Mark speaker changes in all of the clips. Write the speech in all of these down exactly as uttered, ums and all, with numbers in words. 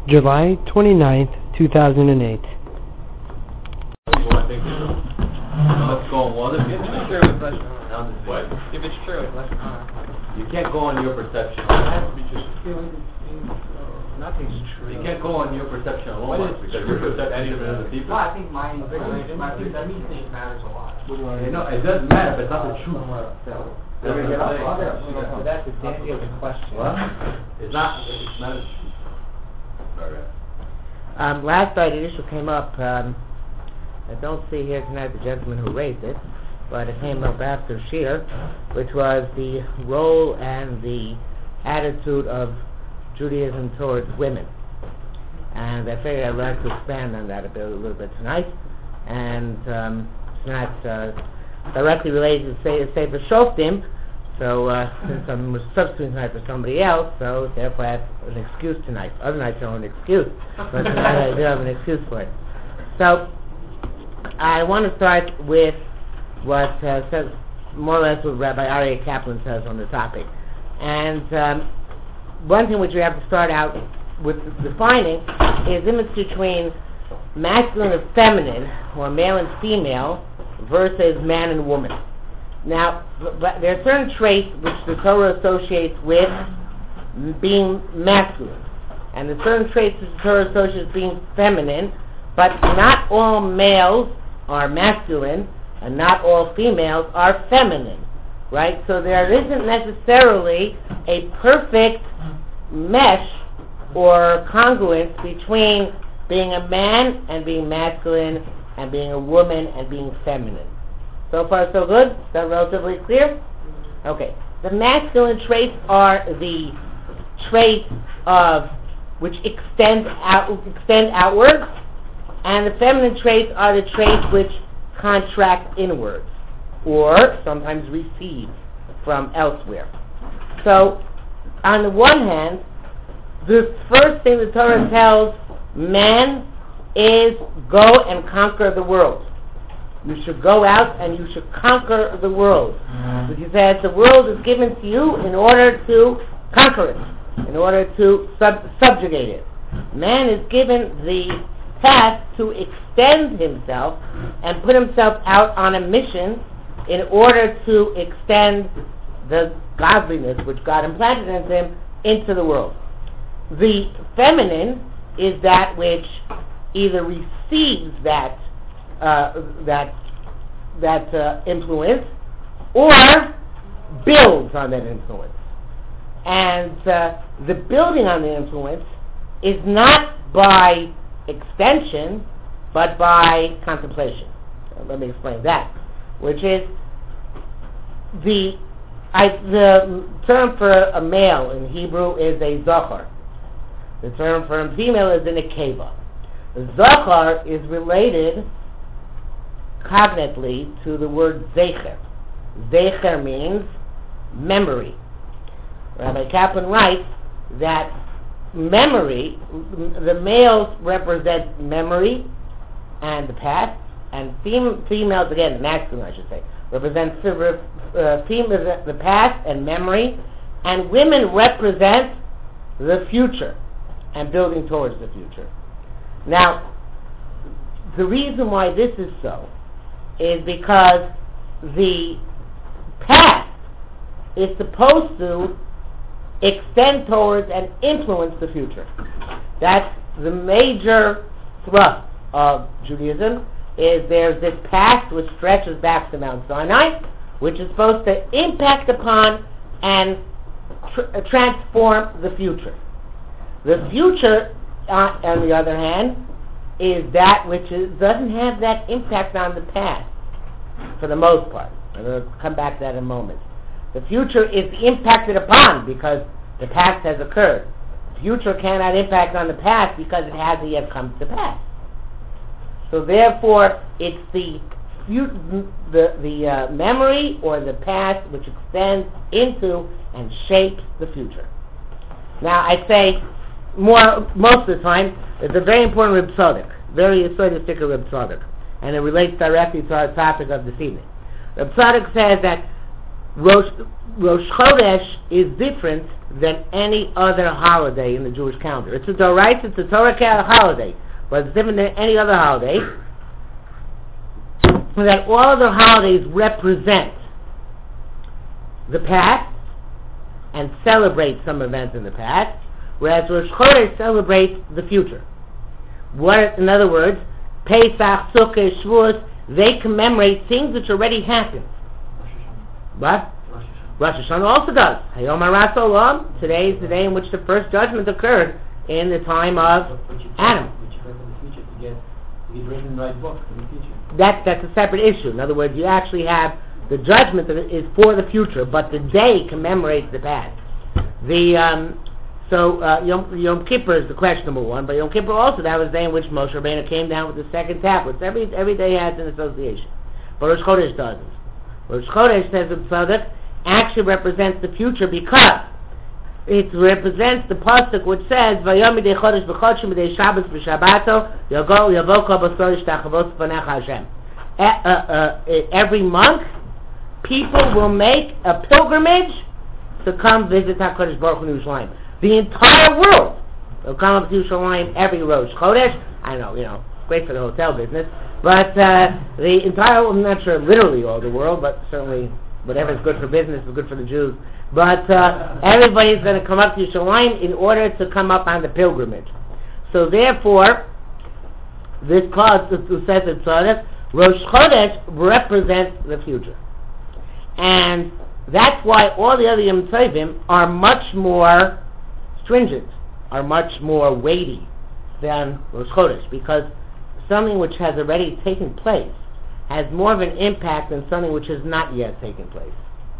Speaker 1: July twenty-ninth, two thousand eight.
Speaker 2: Well, I think let's go on. Well, if it's true, it's less than what? If it's true, it's less than you can't go on your perception. It has to be just
Speaker 3: nothing's true.
Speaker 2: You can't go on your perception alone because your perception is different than people.
Speaker 3: No, I think my my perception matters a lot.
Speaker 2: You know, it does matter, but it's not the truth.
Speaker 3: That's the That's the dandy of the question.
Speaker 2: What? It's not. It's not. Sorry.
Speaker 4: Um, last night an issue came up. Um, I don't see here tonight the gentleman who raised it, but it came up after Shir, which was the role and the attitude of Judaism towards women. And I figured I'd like to expand on that a, bit, a little bit tonight. And um, it's not uh, directly related to say, Sefer Shoftim, so uh, since I'm substituting tonight for somebody else, so therefore I have an excuse tonight. Other nights I don't have an excuse, but tonight I do have an excuse for it. So I want to start with what uh, says more or less what Rabbi Aryeh Kaplan says on the topic. And um, one thing which we have to start out with defining is the difference between masculine and feminine, or male and female, versus man and woman. Now, but there are certain traits which the Torah associates with being masculine, and there are certain traits which the Torah associates with being feminine, but not all males are masculine, and not all females are feminine, right? So there isn't necessarily a perfect mesh or congruence between being a man and being masculine, and being a woman and being feminine. So far, so good? Is that relatively clear? Okay. The masculine traits are the traits of which extend out, extend outwards, and the feminine traits are the traits which contract inwards, or sometimes receive from elsewhere. So, on the one hand, the first thing the Torah tells man is go and conquer the world. You should go out and you should conquer the world. Because he says the world is given to you in order to conquer it, in order to sub- subjugate it. Man is given the task to extend himself and put himself out on a mission in order to extend the godliness which God implanted in him into the world. The feminine is that which either receives that uh, that that uh, influence or builds on that influence. And uh, the building on the influence is not by extension, but by contemplation. So let me explain that, which is the I, the term for a male in Hebrew is a zachar. The term for a female is a nekeva. The zachar is related cognitely to the word zecher. Zecher means memory. Rabbi Kaplan writes that memory, the males represent memory and the past, and fem- females, again, masculine I should say, represent uh, females, the past and memory, and women represent the future and building towards the future. Now, the reason why this is so is because the past is supposed to extend towards and influence the future. That's the major thrust of Judaism, is there's this past which stretches back to Mount Sinai, which is supposed to impact upon and tr- transform the future. The future, uh, on the other hand, is that which is, doesn't have that impact on the past, for the most part. I'm going to come back to that in a moment. The future is impacted upon because the past has occurred. The future cannot impact on the past because it hasn't yet come to pass. So therefore, it's the the, the uh, memory or the past which extends into and shapes the future. Now, I say more most of the time, it's a very important Reb Tzadok, very Yesodistic Reb Tzadok, and it relates directly to our topic of this evening. Reb Tzadok says that Rosh, Rosh Chodesh is different than any other holiday in the Jewish calendar. It's a Doraita, it's a Torah holiday, but it's different than any other holiday. So that all other holidays represent the past and celebrate some events in the past, whereas Rosh Chodesh celebrates the future. What, in other words, Pesach, Sukkot, Shavuot, they commemorate things which already happened. What? Rosh Hashanah also does. Hayom Haras Olam. Today is the day in which the first judgment occurred in the time of Adam. That's that's a separate issue. In other words, you actually have the judgment that is for the future, but the day commemorates the past. The um, so uh, Yom, Yom Kippur is the question number one, but Yom Kippur also, that was the day in which Moshe Rabbeinu came down with the second tablets. Every every day has an association, but Rosh Chodesh doesn't. Rosh Chodesh, says the Tzaddik, actually represents the future because it represents the pasuk which says Vayom midei chodesh b'chodshim midei Shabbos b'Shabbato Yavo Yavo kol basor yishtachavos b'nei Hashem. Every month, people will make a pilgrimage to come visit HaKadosh Baruch Hu in Yerushalayim. The entire world will come up to Yerushalayim every Rosh Chodesh. I know, you know, great for the hotel business, but uh, the entire, I'm not sure literally all the world, but certainly whatever is good for business is good for the Jews. But uh, everybody's going to come up to Yerushalayim in order to come up on the pilgrimage. So therefore, this clause who says it Tzaddik, Rosh Chodesh represents the future. And that's why all the other Yom Tovim are much more stringent, are much more weighty than Rosh Chodesh, because something which has already taken place has more of an impact than something which has not yet taken place.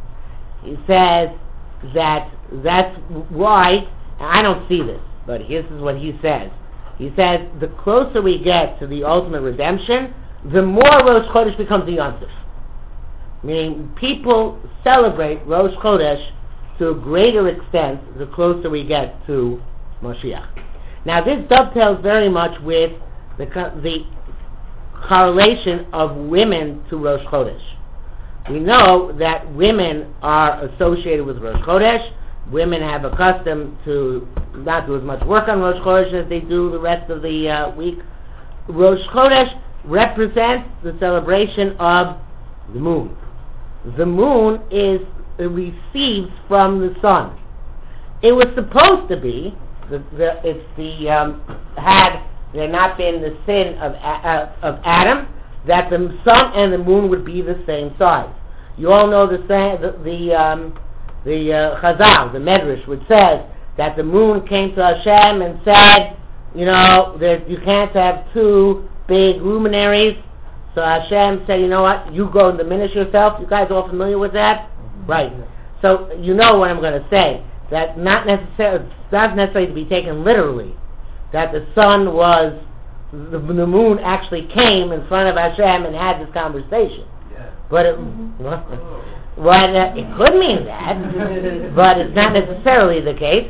Speaker 4: He says that that's why, I don't see this, but this is what he says. He says the closer we get to the ultimate redemption, the more Rosh Chodesh becomes the Yom Tov. Meaning people celebrate Rosh Chodesh to a greater extent the closer we get to Moshiach. Now this dovetails very much with the, the correlation of women to Rosh Chodesh. We know that women are associated with Rosh Chodesh. Women have accustomed to not do as much work on Rosh Chodesh as they do the rest of the uh, week. Rosh Chodesh represents the celebration of the moon. The moon is it receives from the sun. It was supposed to be, the, the, it's the um, had there not been the sin of uh, of Adam, that the sun and the moon would be the same size. You all know the the the, um, the uh, Chazal, the Medrash, which says that the moon came to Hashem and said, you know, that you can't have two big luminaries. So Hashem said, you know what, you go and diminish yourself. You guys all familiar with that? Mm-hmm. Right. So you know what I'm going to say. That not necessarily, not necessarily to be taken literally. That the sun was, the, the moon actually came in front of Hashem and had this conversation. Yeah. But it, mm-hmm. well, uh, it could mean that, but it's not necessarily the case.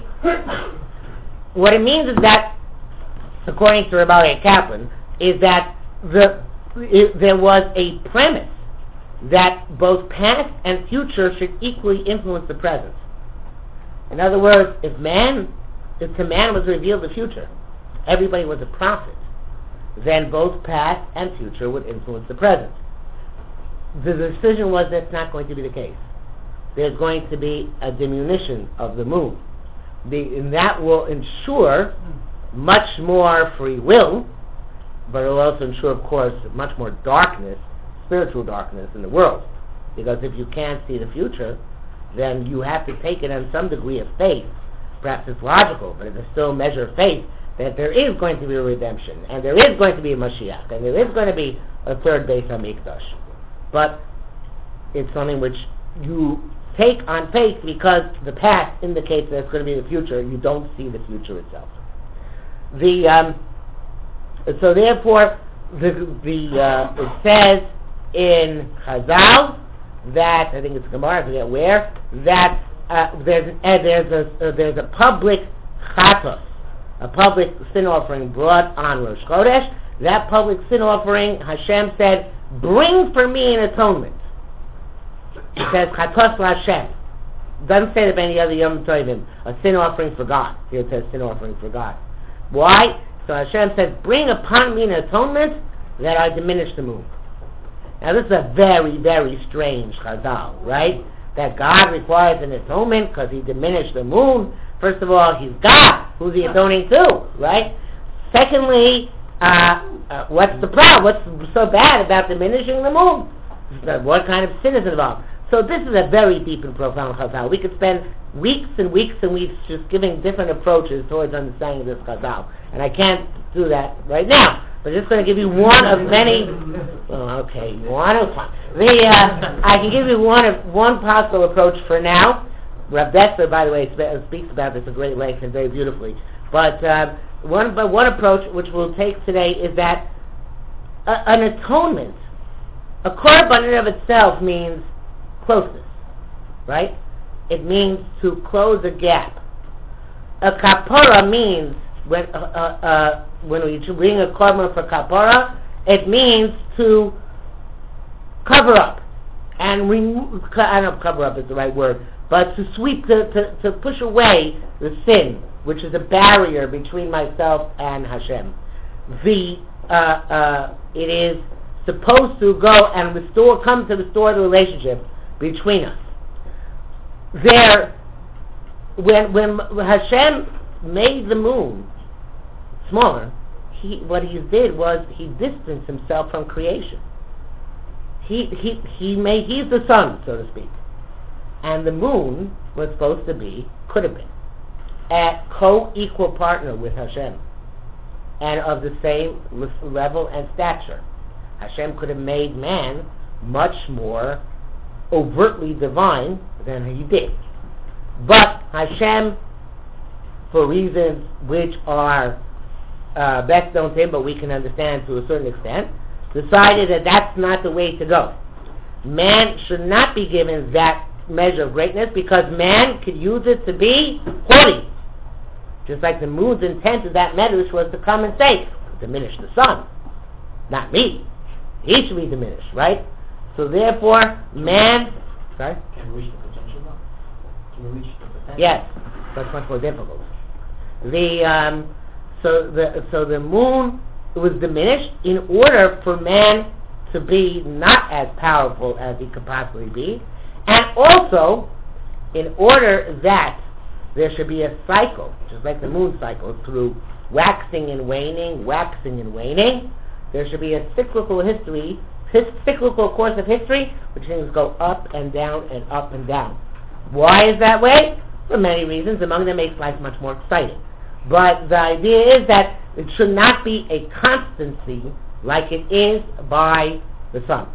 Speaker 4: What it means is that, according to Rabbi Kaplan, is that the It, there was a premise that both past and future should equally influence the present. In other words, if man, if to man was revealed the future, everybody was a prophet, then both past and future would influence the present. The decision was that's not going to be the case. There's going to be a diminution of the moon. The, and that will ensure much more free will, but it will also ensure, of course, much more darkness, spiritual darkness in the world. Because if you can't see the future, then you have to take it on some degree of faith. Perhaps it's logical, but it's still a measure of faith that there is going to be a redemption, and there is going to be a Mashiach, and there is going to be a third Beis HaMikdash. But it's something which you take on faith because the past indicates that it's going to be the future. You don't see the future itself. The... Um, So therefore, the, the uh, it says in Chazal that, I think it's Gemara, I forget where, that uh, there's uh, there's a uh, there's a public chatos, a public sin offering brought on Rosh Chodesh. That public sin offering, Hashem said, bring for me an atonement. It says Chatos LaHashem. Doesn't say that any other Yom Tovim, a sin offering for God. Here it says sin offering for God. Why? So Hashem says, bring upon me an atonement that I diminish the moon. Now this is a very, very strange chazal, right? That God requires an atonement because he diminished the moon. First of all, he's God. Who's he atoning to, right? Secondly, uh, uh, what's the problem? What's so bad about diminishing the moon? What kind of sin is involved? So this is a very deep and profound chazal. We could spend weeks and weeks and weeks just giving different approaches towards understanding this chazal. And I can't do that right now. I'm just going to give you one of many. Oh, okay, you want to? Fine. The uh, I can give you one of one possible approach for now. Rav Dessler, by the way, speaks about this at great length and very beautifully. But uh, one, but one approach which we'll take today is that uh, an atonement, a korban in and of itself means closeness, right? It means to close a gap. A kapara means when uh, uh, uh, when we bring a korban for kapara, it means to cover up and remove. I don't know if cover up is the right word, but to sweep, to, to, to push away the sin, which is a barrier between myself and Hashem. The uh, uh, it is supposed to go and restore, come to restore the relationship between us. There, when when Hashem made the moon smaller, he what he did was he distanced himself from creation. He he he made he's the sun, so to speak, and the moon was supposed to be, could have been, a co-equal partner with Hashem, and of the same level and stature. Hashem could have made man much more overtly divine than he did. But Hashem, for reasons which are uh, best known to him, but we can understand to a certain extent, decided that that's not the way to go. Man should not be given that measure of greatness because man could use it to be haughty. Just like the moon's intent of that medrash was to come and say, diminish the sun, not me. He should be diminished, right? So therefore, man... Sorry?
Speaker 3: Can we reach the potential now? Can we reach the potential?
Speaker 4: Yes, that's much more difficult. The um, so the so the moon was diminished in order for man to be not as powerful as he could possibly be, and also in order that there should be a cycle, just like the moon cycle, through waxing and waning, waxing and waning. There should be a cyclical history, his cyclical course of history, which things go up and down and up and down. Why is that way? For many reasons. Among them, makes life much more exciting. But the idea is that it should not be a constancy like it is by the sun.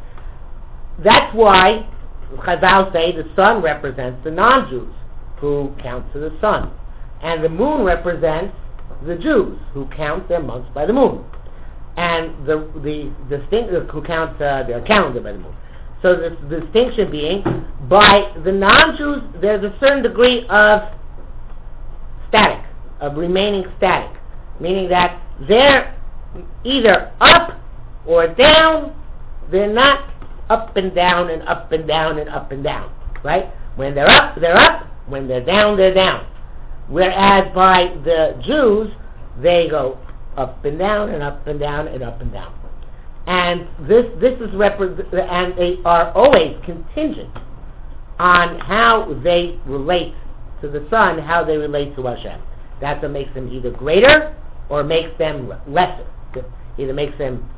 Speaker 4: That's why Chazal say the sun represents the non-Jews who count to the sun, and the moon represents the Jews who count their months by the moon, and the the distinct who count uh, their calendar by the moon. So the, the distinction being, by the non-Jews, there's a certain degree of static, of remaining static, meaning that they're either up or down. They're not up and down and up and down and up and down, right? When they're up, they're up. When they're down, they're down. Whereas by the Jews, they go up and down and up and down and up and down. And this this is repre- and they are always contingent on how they relate to the sun, how they relate to Hashem. That's what makes them either greater or makes them lesser. Either makes them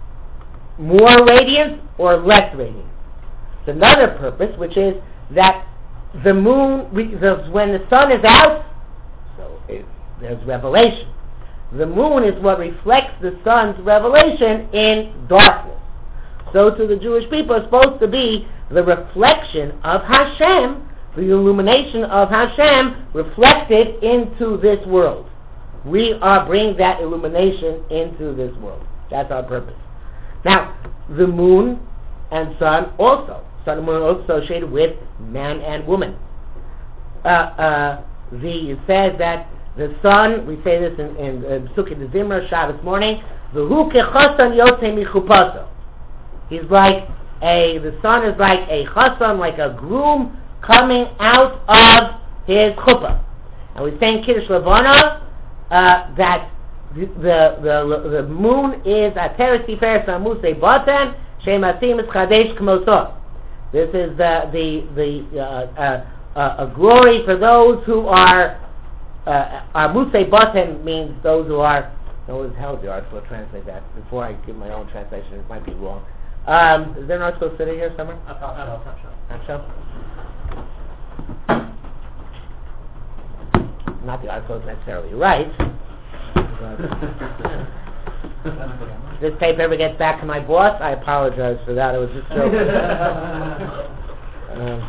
Speaker 4: more radiant or less radiant. It's another purpose, which is that the moon, when the sun is out, so it, there's revelation. The moon is what reflects the sun's revelation in darkness. So to the Jewish people, it's supposed to be the reflection of Hashem, the illumination of Hashem reflected into this world. We are bringing that illumination into this world. That's our purpose. Now, the moon and sun also. Sun and moon are associated with man and woman. Uh, uh, the, it says that the sun, we say this in, in, in Sukkot the Zimmer, Shabbos morning, V'hu kechosan yotzei michupaso. He's like a the sun is like a chassan, like a groom coming out of his chuppah. And we say in Kiddush Levana uh, that the, the the the moon is Ateres Tiferes Amusei Batan Shemasim Es Chadesh Kmoso. This is the the the uh, uh, uh, a glory for those who are uh, Amusei Batan means those who are. No, what the hell is the article to translate that? Before I give my own translation, it might be wrong. Um, is there an article sitting here somewhere?
Speaker 3: Not so.
Speaker 4: Not so. Not the article is necessarily right. If this tape ever gets back to my boss, I apologize for that. It was just joking. um,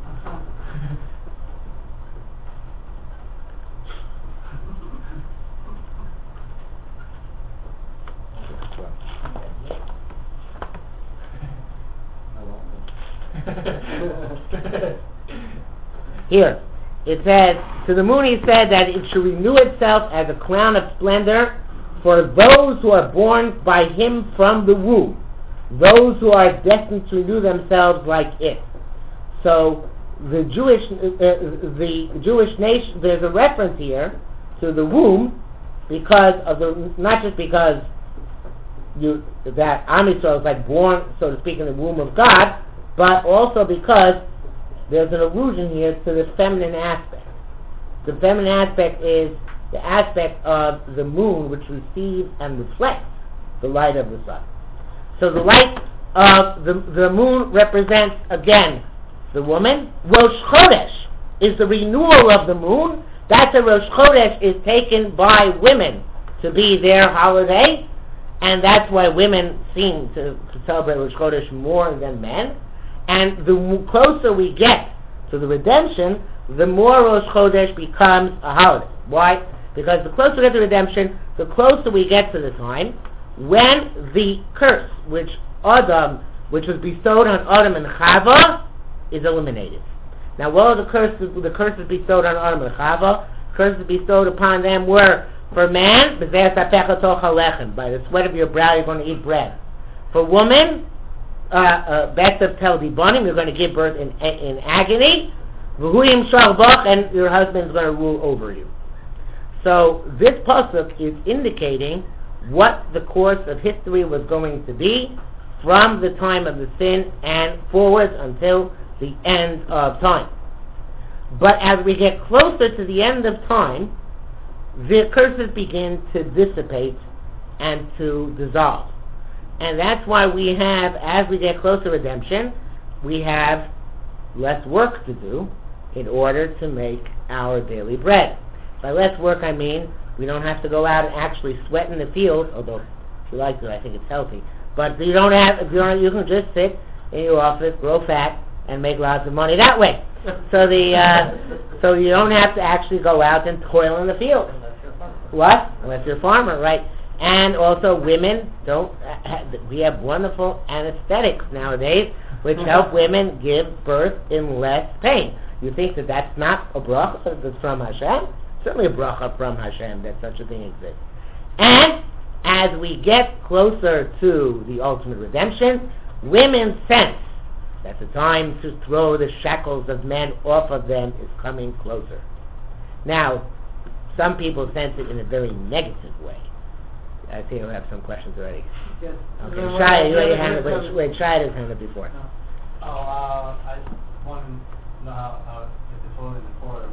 Speaker 4: Here, it says, to the moon he said that it should renew itself as a crown of splendor for those who are born by him from the womb, those who are destined to renew themselves like it. So, the Jewish, uh, the Jewish nation, there's a reference here to the womb, because of the, not just because you, that Am Yisrael is like born, so to speak, in the womb of God, but also because there's an allusion here to the feminine aspect. The feminine aspect is the aspect of the moon which receives and reflects the light of the sun. So the light of the, the moon represents, again, the woman. Rosh Chodesh is the renewal of the moon. That's a Rosh Chodesh is taken by women to be their holiday, and that's why women seem to, to celebrate Rosh Chodesh more than men. And the closer we get to the redemption, the more Rosh Chodesh becomes a holiday. Why? Because the closer we get to redemption, the closer we get to the time when the curse, which Adam, which was bestowed on Adam and Chava, is eliminated. Now, what are the curses? The curses bestowed on Adam and Chava, curses bestowed upon them were, for man, by the sweat of your brow you're going to eat bread. For woman, Uh, uh, best of tel dibonim, you're going to give birth in in agony, and your husband is going to rule over you. So this pasuk is indicating what the course of history was going to be from the time of the sin and forward until the end of time. But as we get closer to the end of time, the curses begin to dissipate and to dissolve. And that's why we have, as we get closer to redemption, we have less work to do in order to make our daily bread. By less work, I mean we don't have to go out and actually sweat in the field, although if you like to, I think it's healthy. But you don't have, if you don't, you can just sit in your office, grow fat, and make lots of money that way. So the uh, so you don't have to actually go out and toil in the field. What? Unless you're a farmer, right? And also women don't, uh, we have wonderful anesthetics nowadays which help women give birth in less pain. You think that that's not a bracha that's from Hashem? Certainly a bracha from Hashem that such a thing exists. And as we get closer to the ultimate redemption, women sense that the time to throw the shackles of men off of them is coming closer. Now, some people sense it in a very negative way. I think we have some questions already.
Speaker 3: Yes.
Speaker 4: Okay, Shia, you had your hand up. Wait, wait, Shia had his hand up before.
Speaker 3: No. Oh, uh, I want to know how, how if the toilet in the Torah,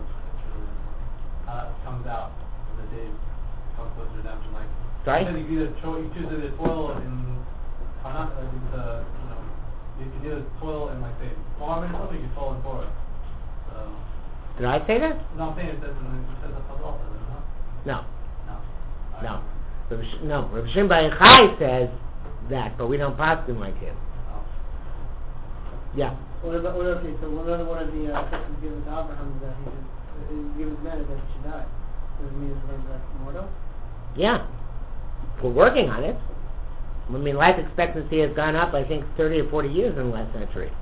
Speaker 3: how that comes out of the day comes close to redemption. Like,
Speaker 4: Sorry?
Speaker 3: you, you, either cho- you choose either toil in Hanukkah, like the, you know, you can either toil in, like, say, farm or something, you can toil in Torah. So,
Speaker 4: Did I say that?
Speaker 3: no, I'm saying it says, in the, it says that also, doesn't it?
Speaker 4: No.
Speaker 3: No.
Speaker 4: No. Rabbi Sh- no. Rabbi Shimon Bar Yochai says that, but we don't pass him like him.
Speaker 3: Oh.
Speaker 4: Yeah.
Speaker 5: What about, what, okay, so one of the, one of the uh, customs given to Abraham is that he should, uh, give his man that he should die. Does it mean he's going back immortal?
Speaker 4: Yeah. We're working on it. I mean, life expectancy has gone up, I think, thirty or forty years in the last century.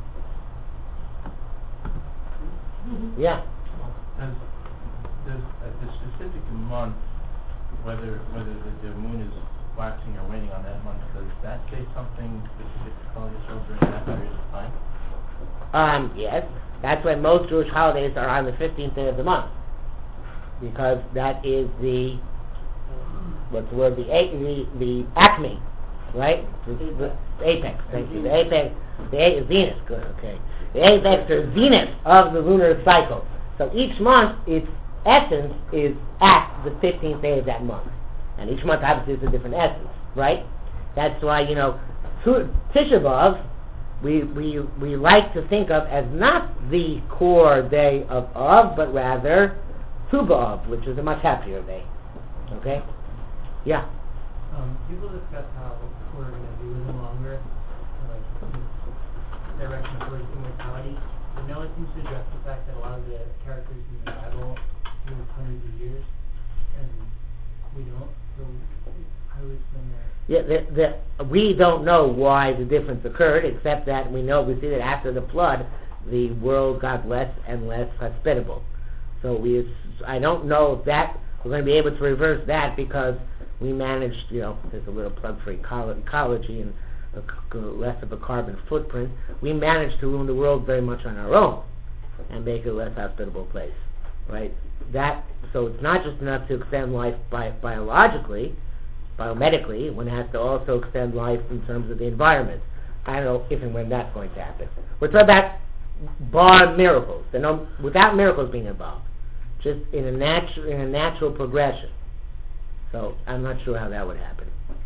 Speaker 4: Yeah.
Speaker 6: There's, there's a, the specific month, whether whether the, the moon is waxing or waning on that month, does that say something specific to Klal Yisrael during that period of time?
Speaker 4: Um, yes. That's why most Jewish holidays are on the fifteenth day of the month. Because that is the, what's the word, the, the, the acme, right? The, the, the apex, thank you. The apex, the a, zenith, good, okay. The apex or zenith of the lunar cycle. So each month, its essence is at the fifteenth day of that month. And each month obviously is a different essence, right? That's why, you know, Tisha B'Av, we, we, we like to think of as not the core day of Av, but rather Tu B'Av, which is a much happier day. Okay? Yeah.
Speaker 7: Um, people discuss how we're going to be living longer, like this direction towards immortality. But no one seems to address the fact that a lot of the characters in the Bible live hundreds of years, and we don't. So how do we explain that?
Speaker 4: Yeah, the, the, we don't know why the difference occurred, except that we know, we see that after the flood, the world got less and less hospitable. So we, I don't know if that, we're going to be able to reverse that because we managed, you know, there's a little plug for ecolo- ecology and a, less of a carbon footprint. We managed to ruin the world very much on our own and make it a less hospitable place, right? That, so it's not just enough to extend life bi- biologically, biomedically, one has to also extend life in terms of the environment. I don't know if and when that's going to happen. We're talking about bar miracles, and no, without miracles being involved, just in a natural in a natural progression. So I'm not sure how that would happen.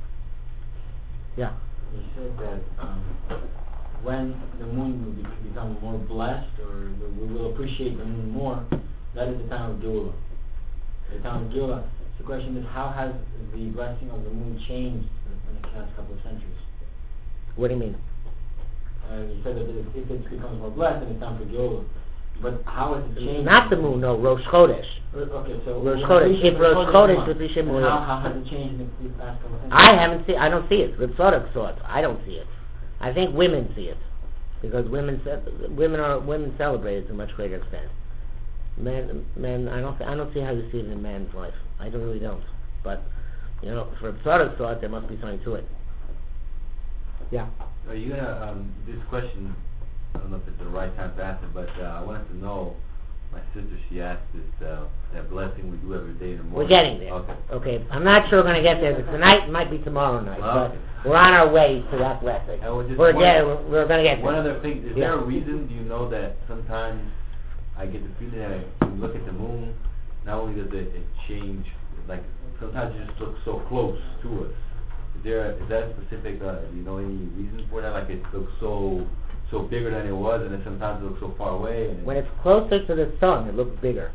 Speaker 4: Yeah.
Speaker 8: You said that um, when the moon will be, become more blessed, or the, we will appreciate the moon more, that is the time of Geula. The time of Geula. The question is, how has the blessing of the moon changed in the last couple of centuries?
Speaker 4: What do you mean?
Speaker 8: Uh, you said that if it becomes more blessed, then it's time for Geula. But how has it changed?
Speaker 4: Not the moon, no, Rosh Chodesh.
Speaker 8: Okay, so
Speaker 4: Rosh Chodesh. If Rosh Chodesh would be Shemuyah.
Speaker 8: How, how has it changed in the last couple of centuries?
Speaker 4: I haven't seen. I don't see it. Reb Tzadok saw it. I don't see it. I think women see it because women ce- women are women celebrate it to a much greater extent. Men, men. I don't. I don't see how you see it in a man's life. I don't really don't. But you know, for Reb Tzadok saw it, there must be something to it. Yeah.
Speaker 2: Are you gonna um, this question? I don't know if it's the right time to answer, but uh, I wanted to know. My sister, she asked this uh, that blessing we do every day in the morning.
Speaker 4: We're getting there.
Speaker 2: Okay.
Speaker 4: Okay. I'm not sure we're going to get there tonight. It might be tomorrow night.
Speaker 2: Well, okay.
Speaker 4: But we're on our way to that blessing.
Speaker 2: I was just
Speaker 4: We're,
Speaker 2: wondering-
Speaker 4: get, we're, we're going to get there.
Speaker 2: One other thing, is
Speaker 4: Yeah.
Speaker 2: there a reason, do you know, that sometimes I get the feeling that when you look at the moon, not only does it, it change, like sometimes it just looks so close to us. Is there, a, is that a specific, uh, do you know any reason for that? Like it looks so so bigger than it was, and then sometimes it looks so far away. And
Speaker 4: When it's closer to the sun, it looks bigger.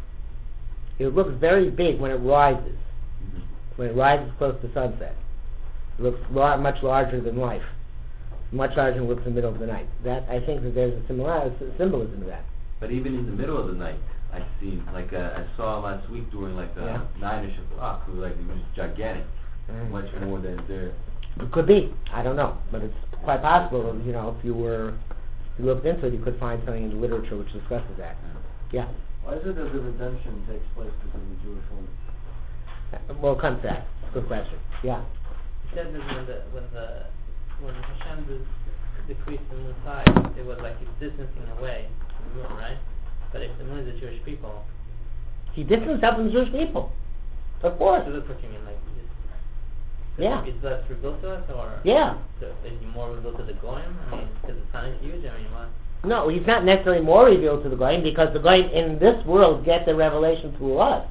Speaker 4: It looks very big when it rises.
Speaker 2: Mm-hmm.
Speaker 4: When it rises close to sunset. It looks lar- much larger than life. Much larger than it looks in the middle of the night. That I think that there's a similar symbolism to that.
Speaker 2: But even in the middle of the night, I see, like uh, I saw last week during like uh,
Speaker 4: Yeah.
Speaker 2: nine-ish o'clock, it was like it was gigantic,
Speaker 4: Mm.
Speaker 2: much more than there.
Speaker 4: It could be. I don't know. But it's quite possible, you know, if you were, if you looked into it, you could find something in the literature which discusses that. Yeah.
Speaker 9: Why is it that the redemption takes place because of the Jewish woman?
Speaker 4: Uh, We'll come to that. Good question. Yeah.
Speaker 7: You said that when the when the when Hashem de- decreased the moon size, it was like he's distancing away from the moon, right? But if the moon is the Jewish people,
Speaker 4: He distanced himself from the Jewish people. Of course.
Speaker 7: so that's what you mean, like it's,
Speaker 4: Yeah.
Speaker 7: it's less revealed to us, or
Speaker 4: Yeah.
Speaker 7: so is he more revealed to the Goyim? I mean, because the sun is huge. I mean, what?
Speaker 4: No, he's not necessarily more revealed to the Goyim because the Goyim in this world get the revelation through us.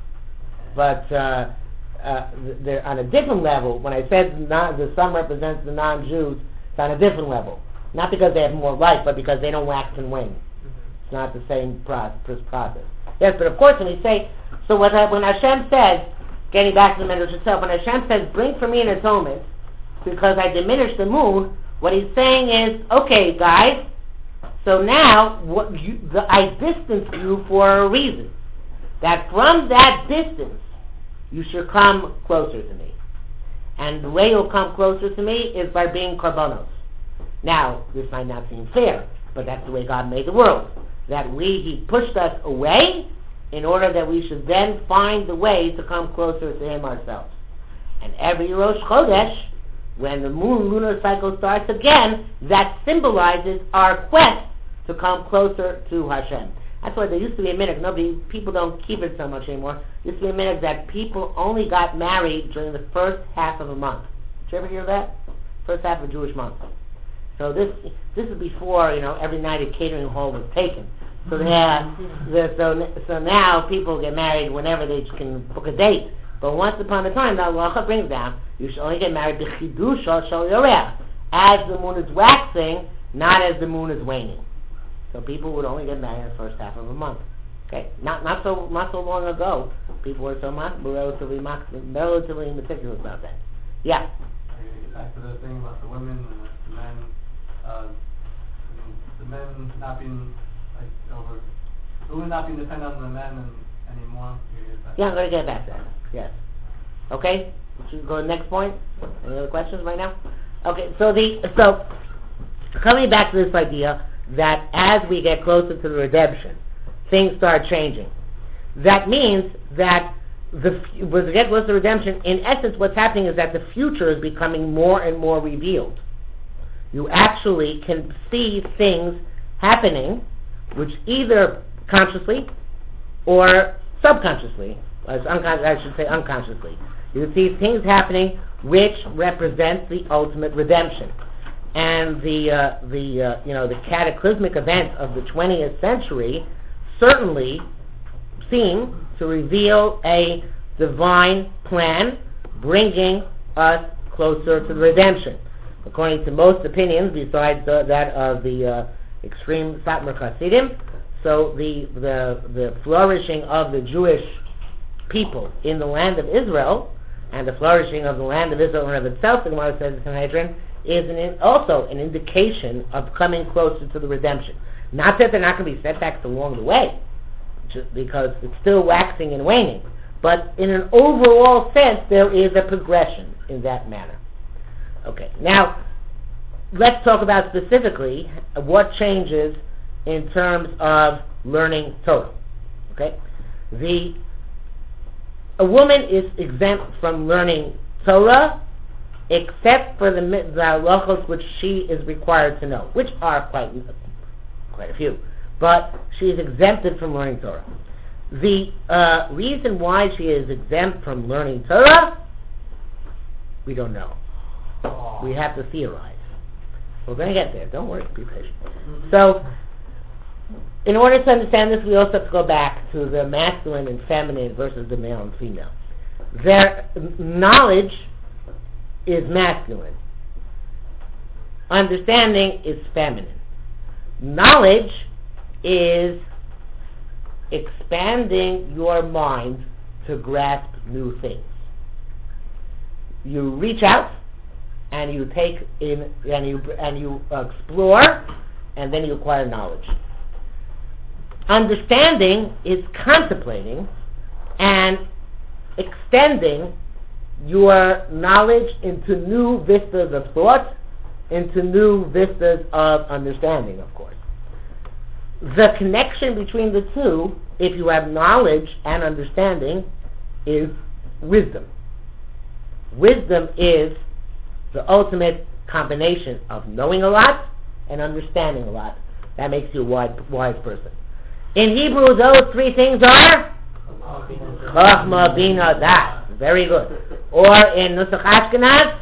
Speaker 4: But uh, uh, they're on a different level. When I said non, the sun represents the non-Jews, it's on a different level. Not because they have more light, but because they don't wax and wane.
Speaker 7: Mm-hmm.
Speaker 4: It's not the same process. process. Yes, but of course when we say, so when, I, when Hashem says, getting back to the Medrash itself, when Hashem says, bring for me an atonement, because I diminished the moon, what he's saying is, okay guys, so now what you, the, I distanced you for a reason. That from that distance, you should come closer to me. And the way you'll come closer to me is by being karbonos. Now, this might not seem fair, but that's the way God made the world. That we, He pushed us away in order that we should then find the way to come closer to Him ourselves. And every Rosh Chodesh, when the moon lunar cycle starts again, that symbolizes our quest to come closer to Hashem. That's why there used to be a minute, nobody, people don't keep it so much anymore. There used to be a minute that people only got married during the first half of a month. Did you ever hear that? First half of a Jewish month. So this this is before, you know, every night a catering hall was taken. So yeah, the, so so now people get married whenever they can book a date. But once upon a time, the halacha brings down, you should only get married b'chidusha shel yoreh, as the moon is waxing, not as the moon is waning. So people would only get married in the first half of a month. Okay, not not so not so long ago, people were so much relatively relatively meticulous about that. Yeah.
Speaker 3: Back to the thing about the women and the men, uh, the men not being like over, the women not being dependent on the men and, anymore.
Speaker 4: Yeah, I'm going to get back to that. Yes. Okay. Should we go to the next point? Any other questions right now? Okay. So the so coming back to this idea that as we get closer to the redemption, things start changing. That means that the when we get closer to redemption, in essence, what's happening is that the future is becoming more and more revealed. You actually can see things happening, which either consciously or subconsciously, as uncon- I should say unconsciously, you can see things happening which represent the ultimate redemption. And the uh, the uh, you know the cataclysmic events of the twentieth century certainly seem to reveal a divine plan bringing us closer to the redemption. According to most opinions, besides the, that of the uh, extreme Satmar Hasidim, so the, the the flourishing of the Jewish people in the land of Israel and the flourishing of the land of Israel and of itself, the Gemara says in Sanhedrin, is an, also an indication of coming closer to the redemption. Not that there are not going to be setbacks along the way, just because it's still waxing and waning, but in an overall sense, there is a progression in that manner. Okay, now let's talk about specifically what changes in terms of learning Torah. Okay, the a woman is exempt from learning Torah except for the the halachos which she is required to know, which are quite quite a few, but she is exempted from learning Torah. The uh, reason why she is exempt from learning Torah, we don't know. We have to theorize. We're going to get there. Don't worry. Be patient. Mm-hmm. So, in order to understand this, we also have to go back to the masculine and feminine versus the male and female. Their knowledge is masculine. Understanding is feminine. Knowledge is expanding your mind to grasp new things. You reach out and you take in and you and you explore, and then you acquire knowledge. Understanding is contemplating and extending your knowledge into new vistas of thought, into new vistas of understanding, of course. The connection between the two, if you have knowledge and understanding, is wisdom. Wisdom is the ultimate combination of knowing a lot and understanding a lot. That makes you a wise, wise person. In Hebrew, those three things are Chachma, Bina, Das. Very good. Or in Nusach Ashkenaz,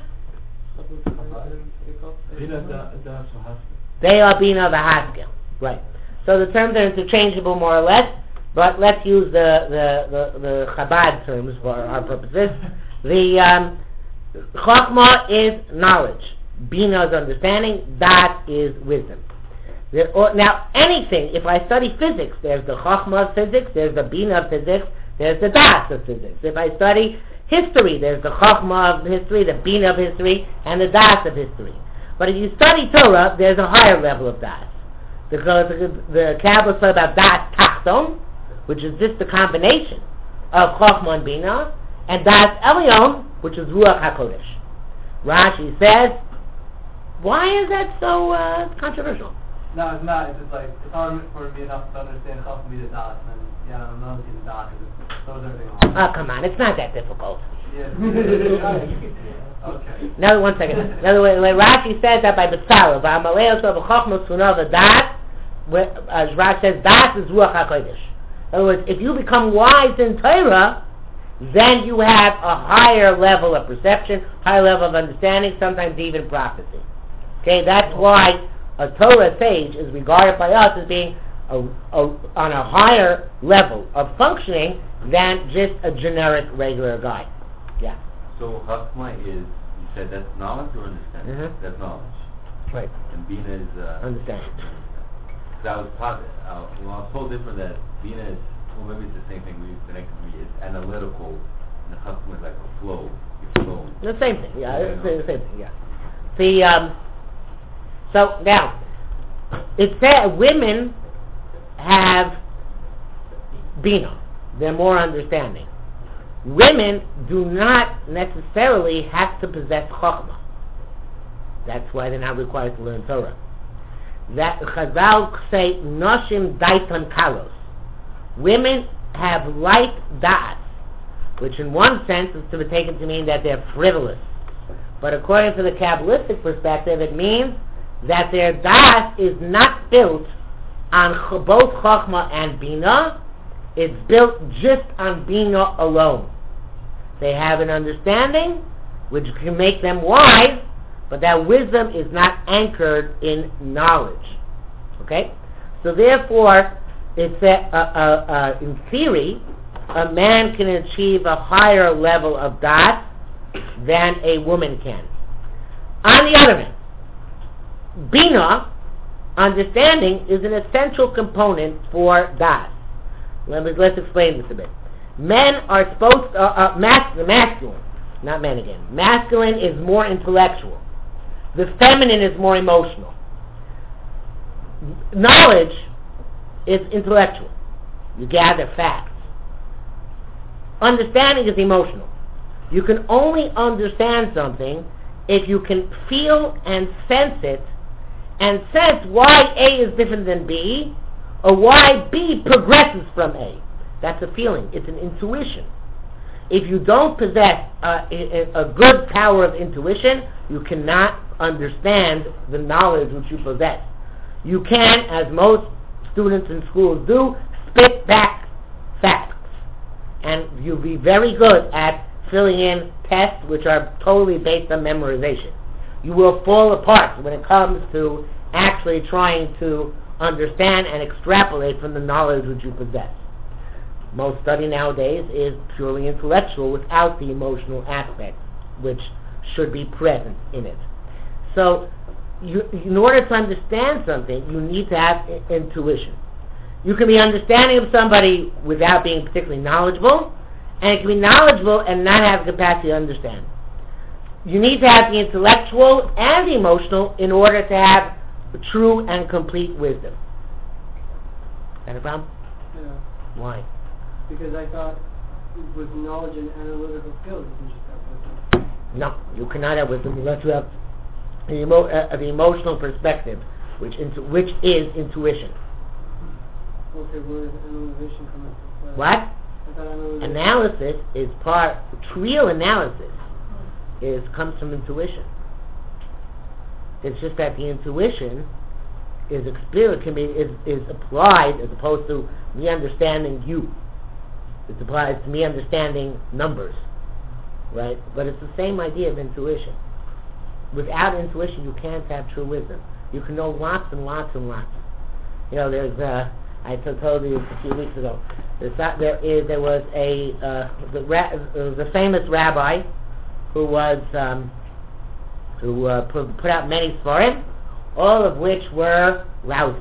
Speaker 4: they are Bina V'Haskel. Right. So the terms are interchangeable more or less, but let's use the the, the, the Chabad terms for our purposes. The um, Chachma is knowledge. Bina is understanding. Das is wisdom. There, or, now, anything, if I study physics, there's the Chachma of physics, there's the Bina of physics, there's the Das of physics. If I study history, there's the Chachma of history, the Bina of history, and the Das of history. But if you study Torah, there's a higher level of Das. Because the Kabbalah talks about Das Tachton, which is just the combination of Chachma and Bina, and Das Elyon, which is Ruach HaKodesh. Rashi says, why is that so uh, controversial?
Speaker 3: No, it's not. It's just like, it's hard for me enough to understand Chachma be the Das, and yeah, I don't know the Das, those are everything else.
Speaker 4: Oh, come on, it's not that difficult.
Speaker 3: Yeah. Okay.
Speaker 4: Now, one second. In other words, like Rashi says that by B'tzara, V'amalei Oso B'chochmos Sunah V'dat, as Rashi says, Dat is Ruach HaKodesh. In other words, if you become wise in Torah, then you have a higher level of perception, higher level of understanding, sometimes even prophecy. Okay, that's why a Torah sage is regarded by us as being a, a, on a higher level of functioning than just a generic regular guy. Yeah.
Speaker 2: So Chachma is, you said that's knowledge or understanding?
Speaker 4: Mm-hmm.
Speaker 2: That's knowledge.
Speaker 4: Right.
Speaker 2: And Bina is... Uh,
Speaker 4: Understanding.
Speaker 2: Because I was positive, uh, well, I was told different that Bina is, well maybe it's the same thing, we connected to me, it's analytical, and the Chachma is like a flow, you flow.
Speaker 4: The same thing, yeah, it's the same thing, yeah. The, um, so now, it said women have Bina, they're more understanding. Women do not necessarily have to possess Chachma. That's why they're not required to learn Torah. That Chazal say Noshim Daitan Kalos. Women have light da'at, which in one sense is to be taken to mean that they're frivolous. But according to the Kabbalistic perspective, it means that their da'at is not built on ch- both Chachma and Bina. It's built just on Bina alone. They have an understanding which can make them wise, but that wisdom is not anchored in knowledge. Okay? So therefore, it's a, a, a, a, in theory, a man can achieve a higher level of da'at than a woman can. On the other hand, Bina, understanding, is an essential component for da'at. Let me, let's explain this a bit. Men are supposed to, uh, uh, mas- masculine, not men again. Masculine is more intellectual. The feminine is more emotional. Knowledge is intellectual. You gather facts. Understanding is emotional. You can only understand something if you can feel and sense it, and sense why A is different than B, or why B progresses from A. That's a feeling. It's an intuition. If you don't possess uh, a, a good power of intuition, you cannot understand the knowledge which you possess. You can, as most students in schools do, spit back facts. And you'll be very good at filling in tests which are totally based on memorization. You will fall apart when it comes to actually trying to understand and extrapolate from the knowledge which you possess. Most study nowadays is purely intellectual without the emotional aspect which should be present in it. So, you, in order to understand something, you need to have I- intuition. You can be understanding of somebody without being particularly knowledgeable, and it can be knowledgeable and not have the capacity to understand. You need to have the intellectual and the emotional in order to have true and complete wisdom. Is that a problem?
Speaker 5: Yeah.
Speaker 4: Why?
Speaker 5: Because I thought with knowledge and analytical skills, you can just have wisdom.
Speaker 4: No, you cannot have wisdom unless you have the, emo- uh, the emotional perspective, which intu- which is intuition.
Speaker 5: Okay, where does analyzation come into play?
Speaker 4: What?
Speaker 5: I thought analysis...
Speaker 4: Analysis is part. Real analysis is comes from intuition. It's just that the intuition is experience can be is, is applied as opposed to me understanding you. It's applied to me understanding numbers, right? But it's the same idea of intuition. Without intuition, you can't have true wisdom. You can know lots and lots and lots. You know, there's uh, I t- told you a few weeks ago. There's not, there is there was a uh, the ra- there was a famous rabbi who was um, who uh, put, put out many svarim, all of which were lousy.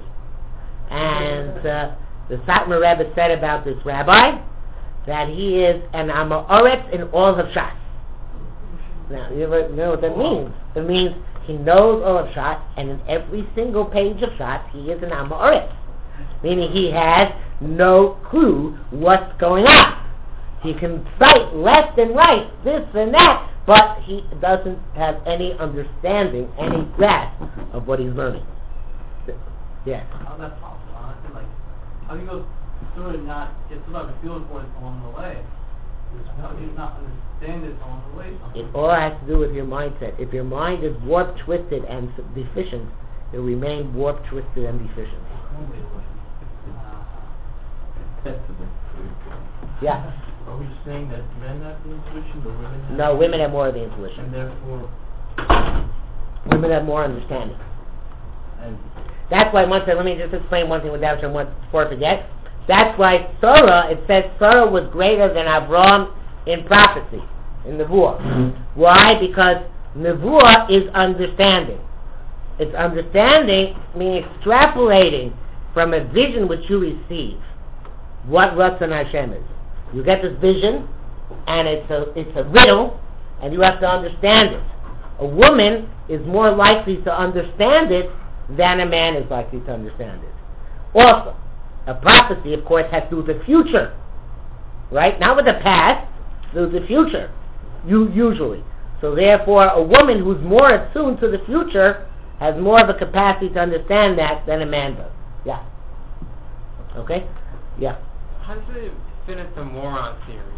Speaker 4: And uh, the Satmar Rebbe said about this rabbi that he is an Amoritz in all of Shas. Now, you ever know what that means? It means he knows all of Shas, and in every single page of Shas, he is an Amoritz. Meaning he has no clue what's going on. He can cite left and right, this and that, but he doesn't have any understanding, any grasp of what he's learning. Yes.
Speaker 3: How's that possible? Honestly, like, how do you go through it and not get some type of feeling for it along the way? How do you not understand it on the way?
Speaker 4: It all has to do with your mindset. If your mind is warped, twisted, and s- deficient, it will remain warped, twisted, and deficient. Yeah.
Speaker 6: Are we saying that men have the intuition or women have?
Speaker 4: No, women have more of the
Speaker 6: And
Speaker 4: intuition.
Speaker 6: therefore,
Speaker 4: Women have more understanding.
Speaker 6: and
Speaker 4: That's why once, let me just explain one thing without I want before I forget. That's why Sarah, it says Sarah was greater than Abraham in prophecy, in Nevuah. Why? Because Nevuah is understanding. It's understanding, meaning extrapolating from a vision which you receive what Ratzon Hashem is. You get this vision, and it's a, it's a riddle, and you have to understand it. A woman is more likely to understand it than a man is likely to understand it. Also, a prophecy, of course, has to do with the future, right? Not with the past, with the future, you, usually. So therefore, a woman who's more attuned to the future has more of a capacity to understand that than a man does. Yeah. Okay? Yeah.
Speaker 10: How does it fit into moron theory?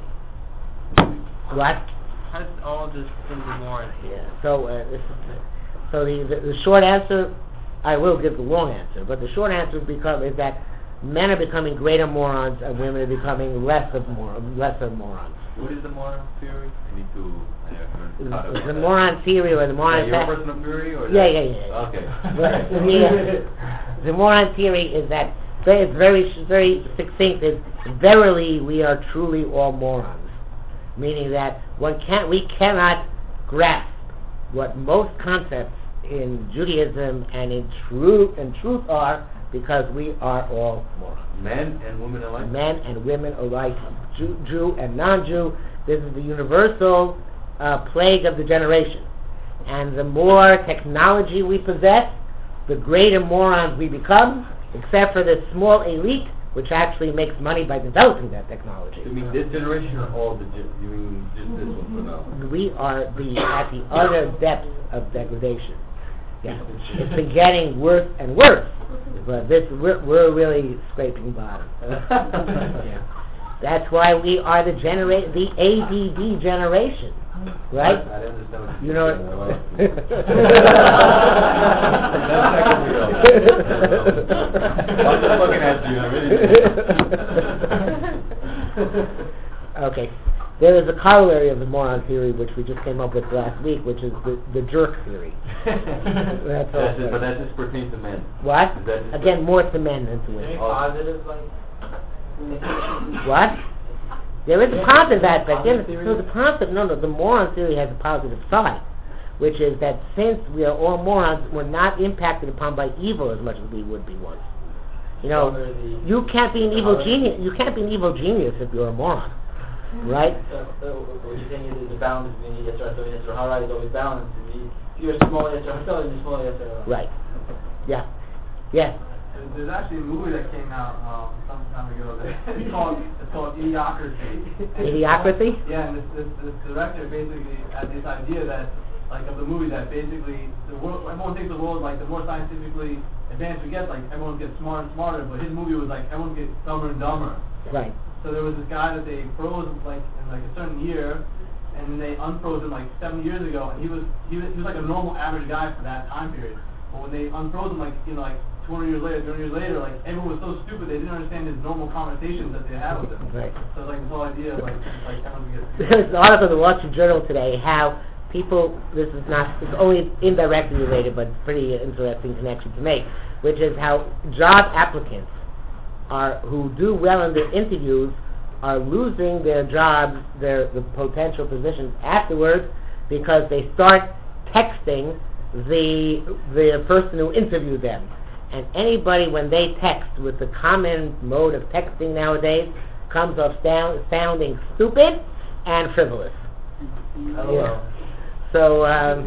Speaker 4: What?
Speaker 10: How does all this fit into moron theory?
Speaker 4: Yeah. So, uh, this is, so the, the the short answer, I will give the long answer, but the short answer become is that men are becoming greater morons and women are becoming less of mor- less of morons.
Speaker 2: What is the moron theory? I need to uh, learn how to
Speaker 4: The,
Speaker 2: about
Speaker 4: the
Speaker 2: that.
Speaker 4: moron theory or the
Speaker 2: Is
Speaker 4: moron
Speaker 2: that your
Speaker 4: fa-
Speaker 2: personal theory or
Speaker 4: Yeah,
Speaker 2: that-
Speaker 4: yeah, yeah, yeah.
Speaker 2: Okay.
Speaker 4: But the, the moron theory is that it's very very succinct. Is verily we are truly all morons, meaning that one can't we cannot grasp what most concepts in Judaism and in truth and truth are because we are all morons.
Speaker 2: Men and women alike?
Speaker 4: Men and women alike, Jew, Jew and non-Jew. This is the universal uh, plague of the generation. And the more technology we possess, the greater morons we become, except for the small elite, which actually makes money by developing that technology.
Speaker 2: You mean this generation or all the gen- you mean just this one for now?
Speaker 4: We are the at the other depths of degradation. Yeah, it's been getting worse and worse, but this we're, we're really scraping bottom. Yeah. That's why we are the genera- the A D D generation, right?
Speaker 2: I don't understand what
Speaker 4: You know.
Speaker 2: I'm just looking at you. I really.
Speaker 4: Okay. There is a corollary of the moron theory, which we just came up with last week, which is the, the jerk theory. That's all.
Speaker 2: That's just, but that just pertains to men.
Speaker 4: What?
Speaker 2: Is that just
Speaker 4: Again, more to men than to women.
Speaker 6: any positive, like,
Speaker 4: What? There is a positive aspect.
Speaker 6: Positive
Speaker 4: Yeah,
Speaker 6: theory?
Speaker 4: so the positive, no, no, the moron theory has a positive side, which is that since we are all morons, we're not impacted upon by evil as much as we would be once. You know,
Speaker 6: Over the-
Speaker 4: you can't be an evil
Speaker 6: Power.
Speaker 4: genius. You can't be an evil genius if you're a moron, right?
Speaker 8: So, so what you're saying is the balance between yes or so yes or hara is always balanced. If you- if you're a small yes or hara, you're small yes or hara.
Speaker 4: Right. Yeah. Yes.
Speaker 3: There's, there's actually a movie that came out um, some time ago. That it's called it's called Idiocracy. And-
Speaker 4: Idiocracy?
Speaker 3: Yeah, and this, this this director basically had this idea that like of the movie that basically the world everyone thinks the world like the more scientifically advanced we get, like everyone gets smarter and smarter. But his movie was like everyone gets dumber and dumber.
Speaker 4: Right.
Speaker 3: So there was this guy that they froze like in like a certain year, and then they unfroze him like seven years ago, and he was he was, he was like a normal average guy for that time period. But when they unfroze him, like you know, like two hundred years later, three hundred years later, like everyone was so stupid they didn't understand his normal conversations that they had with him.
Speaker 4: Right.
Speaker 3: So like this whole idea of like like everyone gets.
Speaker 4: There's an article in the Wall Street Journal today how people, this is not, it's only indirectly related, but it's pretty interesting connection to make, which is how job applicants are who do well in their interviews are losing their jobs, their the potential positions afterwards because they start texting the the person who interviewed them. And anybody, when they text with the common mode of texting nowadays, comes off sound, sounding stupid and frivolous. Yeah. So um,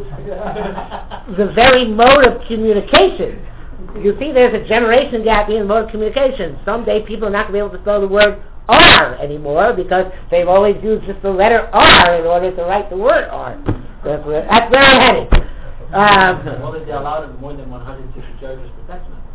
Speaker 4: the very mode of communication. You see, there's a generation gap in the mode of communication. Someday people are not going to be able to spell the word R anymore because they've always used just the letter R in order to write the word R. That's where, that's where I'm heading. Um,
Speaker 8: Well, if they allowed more than one hundred sixty characters per text message.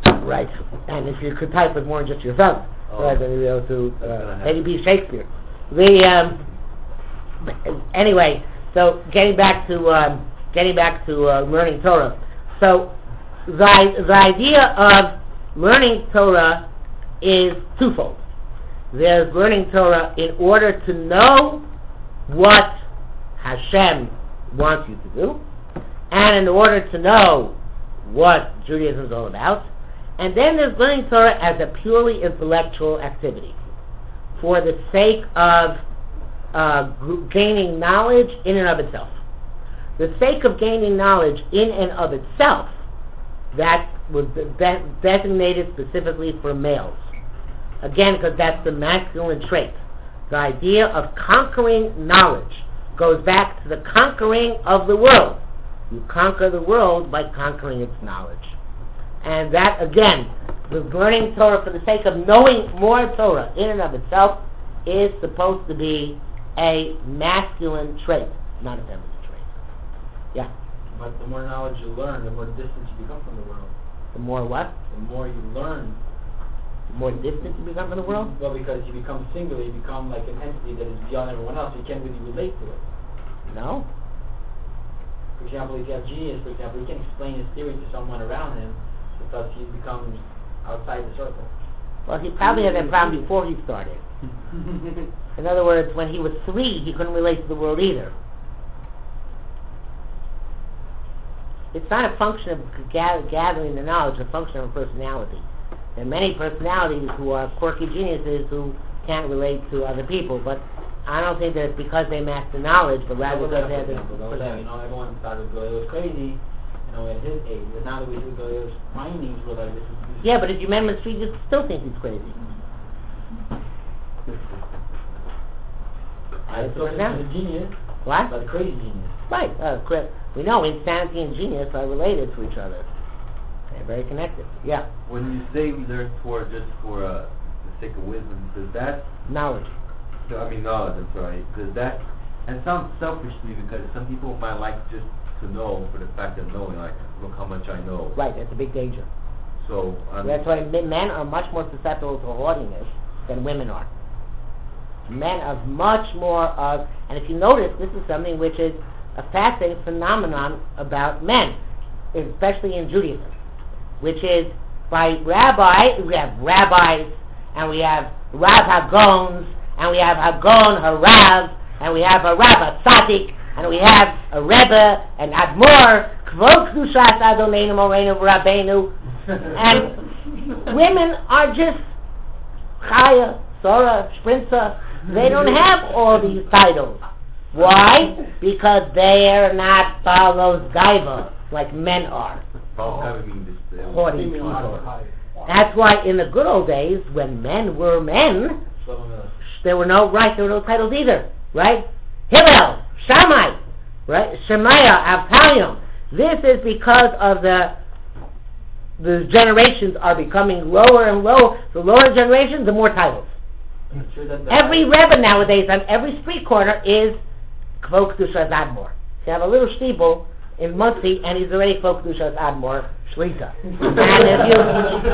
Speaker 4: right. And if you could type with more than just your thumb,
Speaker 2: Oh.
Speaker 4: right, then you'd be able to
Speaker 2: That's gonna
Speaker 4: uh,
Speaker 2: happen.
Speaker 4: maybe be Shakespeare. the um, anyway, so getting back to um, getting back to uh, learning Torah. So the the idea of learning Torah is twofold. There's learning Torah in order to know what Hashem wants you to do, and in order to know what Judaism is all about. And then there's learning Torah as a purely intellectual activity for the sake of uh, gaining knowledge in and of itself. The sake of gaining knowledge in and of itself, that was de- designated specifically for males. Again, because that's the masculine trait. The idea of conquering knowledge goes back to the conquering of the world. You conquer the world by conquering its knowledge. And that, again, the learning Torah for the sake of knowing more Torah in and of itself is supposed to be a masculine trait, not a feminine trait. Yeah?
Speaker 8: But the more knowledge you learn, the more distant you become from the world.
Speaker 4: The more what?
Speaker 8: The more you learn,
Speaker 4: the more distant you become from the world?
Speaker 8: Well, because you become singular, you become like an entity that is beyond everyone else. You can't really relate to it.
Speaker 4: No.
Speaker 8: For example, if you have genius, for example, you can explain his theory to someone around him because he becomes outside the circle.
Speaker 4: Well, he probably had that problem before he started. In other words, when he was three, he couldn't relate to the world either. It's not a function of gather, gathering the knowledge, it's a function of a personality. There are many personalities who are quirky geniuses who can't relate to other people, but I don't think that it's because they master knowledge, but rather because they have the
Speaker 8: personality. You know, everyone thought that Galileo was crazy, you know, at his age, but now that we see Galileo's findings, we're like, this is... This
Speaker 4: yeah, but if you remember the street, you still think he's crazy.
Speaker 8: I still think he's a genius.
Speaker 4: What?
Speaker 8: But a crazy genius.
Speaker 4: Right. Uh, we know insanity and genius are related to each other. They're very connected. Yeah.
Speaker 2: When you say we learn Torah just for uh, the sake of wisdom, does that...
Speaker 4: Knowledge.
Speaker 2: So, I mean knowledge, I'm sorry. Does that... And sounds selfish to me because some people might like just to know for the fact of knowing, like, look how much I know.
Speaker 4: Right, that's a big danger.
Speaker 2: So... Um,
Speaker 4: that's why men are much more susceptible to haughtiness than women are. Men are much more of... And if you notice, this is something which is a fascinating phenomenon about men, especially in Judaism, which is by rabbi, we have rabbis, and we have Rav Hagons, and we have Hagon Harav, and we have a Rav Tzaddik, and we have a Rebbe, and Admor, Kvod Kedushat Adoneinu Moreinu Rabbeinu, and women are just Chaya, Sora, Sprinza. They don't have all these titles. Why? Because they are not Balos Gaiva like men are. Haughty people. That's why in the good old days, when men were men, there were no right, there were no titles either, right? Hillel, Shammai, right? Shemaiah, Avtalion. This is because of the the generations are becoming lower and lower. The lower generations, the more titles. Every Rebbe nowadays on every street corner is Kvod Kedushas Admor. You have a little steeple in Monsey, and he's already Kvod Kedushas Admor Shlita. And if you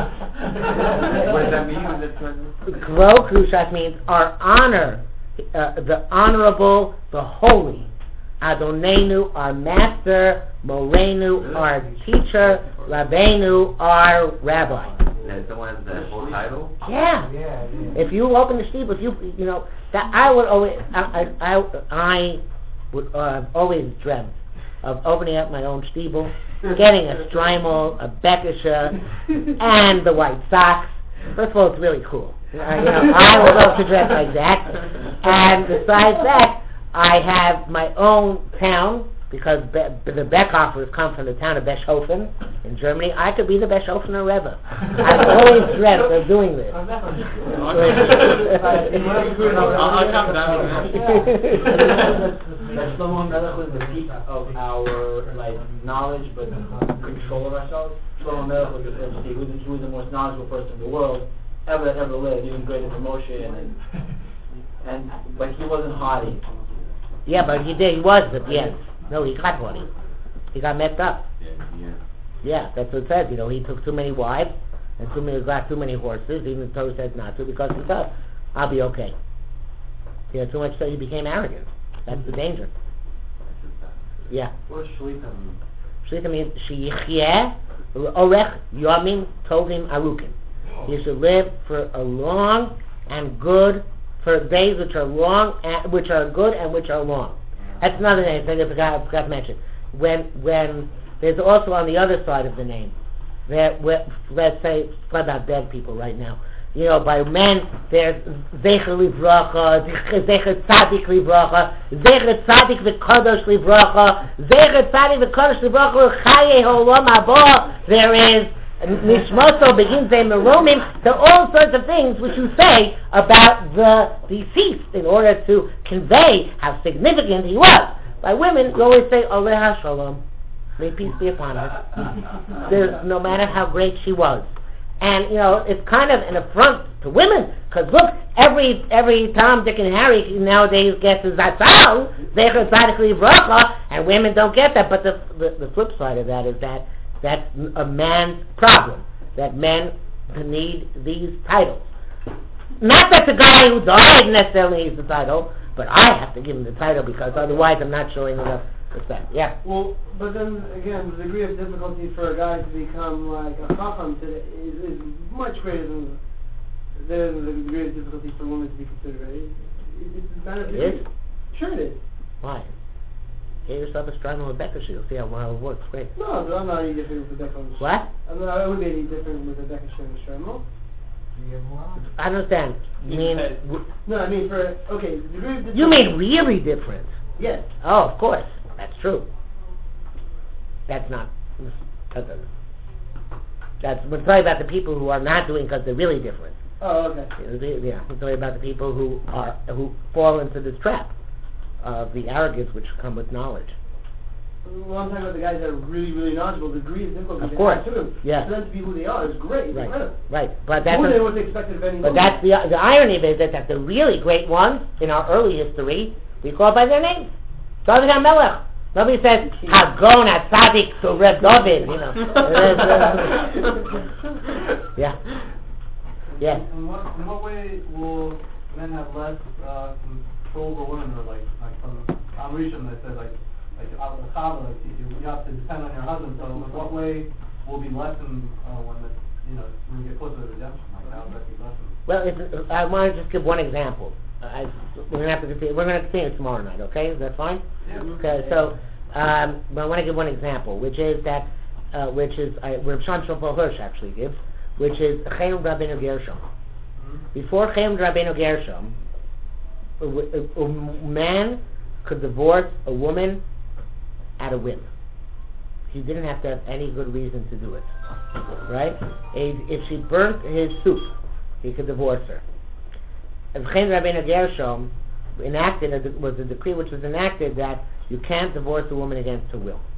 Speaker 2: what does that mean?
Speaker 4: Kvod Kedushas means our honor, uh, the honorable, the holy. Adonenu, our master. Moreinu, our teacher. Rabbeinu, our rabbi.
Speaker 2: That someone has that whole title?
Speaker 4: Yeah. yeah, yeah. If you open the steeple, if you you know that I would always I I, I, I would uh, always dreamt of opening up my own steeple, getting a Strymel, a Bekisha, and the white socks. First of all, it's really cool. Uh, you know, I would love to dress like that. And besides that, I have my own town. Because Be- the Beckhoffers come from the town of Beschhofen in Germany. I could be the Beschhofener Rebbe. I've always dreamt of doing this.
Speaker 10: I'll come down.
Speaker 8: Shlomo Melech was the peak of our like knowledge, but control of ourselves. Shlomo Melech was the he was, he was the most knowledgeable person in the world ever that ever lived, even greater than Moshe, and and but he wasn't haughty.
Speaker 4: Yeah, but he did. He was at the end. No, he got haughty. He got messed up.
Speaker 2: Yeah, yeah.
Speaker 4: Yeah, that's what it says. You know, he took too many wives and too many got too many horses. Even the Torah says not to because he thought, I'll be okay. Yeah, too much so he became arrogant. That's the danger. Yeah.
Speaker 9: What does shlita mean?
Speaker 4: Shlita means sheyichyeh orech yomim tovim arukim. He should live for a long and good, for days which are long, and, which are good and which are long. That's another name I forgot, I forgot to mention. When when there's also on the other side of the name, that let's say what about dead people right now? You know, by men there's zecher livracha, zecher tzadik livracha, zecher tzadik v'kadosh livracha, zecher tzadik v'kadosh livracha, chaye holam haba. There is nishmoso begins a meromim. There are all sorts of things which you say about the deceased in order to convey how significant he was. By women, you always say Aleha Shalom, may peace be upon her. There's, no matter how great she was. And, you know, it's kind of an affront to women, because look, every every Tom, Dick, and Harry nowadays gets a Zatzal, Zecher Tzadik Livracha, and women don't get that. But the, the the flip side of that is that that's a man's problem, that men need these titles. Not that the guy who died necessarily needs the title, but I have to give him the title because otherwise I'm not showing enough respect. Yeah.
Speaker 5: Well, but then again, the degree of difficulty for a guy to become like a chacham today is, is much greater than, than the degree of difficulty for women to be considered. Right? It, it's a matter of
Speaker 4: It is?
Speaker 5: Sure it is.
Speaker 4: Why? Get yourself a strong with Becca You'll see how well it works. Great.
Speaker 5: No, but I'm not any different with the Becca.
Speaker 4: What?
Speaker 5: I'm not, I wouldn't be any different with the Becca and the Shremo.
Speaker 4: I understand. You mean?
Speaker 5: No, I mean for okay. The degree of difficulty.
Speaker 4: You mean really different?
Speaker 5: Yes.
Speaker 4: Oh, of course. That's true. That's not. That doesn't. That's we're talking about the people who are not doing because they're really different.
Speaker 5: Oh, okay.
Speaker 4: Yeah, we're talking about the people who are who fall into this trap of the arrogance which come with knowledge.
Speaker 5: Well, I'm talking about the guys that are really, really knowledgeable. The degree of difficulty
Speaker 4: Of
Speaker 5: they
Speaker 4: course.
Speaker 5: have to them.
Speaker 4: Yeah.
Speaker 5: For them to be who they are is great.
Speaker 4: Right.
Speaker 5: Incredible.
Speaker 4: Right. But that's.
Speaker 5: More
Speaker 4: a-
Speaker 5: than what's expected of any
Speaker 4: But
Speaker 5: woman.
Speaker 4: that's the the irony of it is that the really great ones in our early history we call by their names. David HaMelech. Nobody says Hagon HaTzadik to Reb David. You know. yeah. Yeah.
Speaker 3: In what, in what way will men have less uh, control over women, or like like from Amrisham that says like like out of the Chava, like you, you have to depend on your husband. So in what way will be lessened uh, when the you know when you get closer to redemption? Like how will that be lessened?
Speaker 4: Well, it's, I want to just give one example. I, we're gonna have to continue. We're gonna continue tomorrow night. Okay, is that fine?
Speaker 3: Yeah.
Speaker 4: Okay. So, um, but I want to give one example, which is that, uh, which is uh, Reb Shimon Shlomo Hirsch actually gives, which is Chaim Rabbeinu Gershom.
Speaker 3: Mm-hmm.
Speaker 4: Before Chaim Rabbeinu Gershom, a, a, a man could divorce a woman at a whim. He didn't have to have any good reason to do it, right? If she burnt his soup, he could divorce her. And Chaim Rabbeinu Gershom enacted a, was a decree which was enacted that you can't divorce a woman against her will.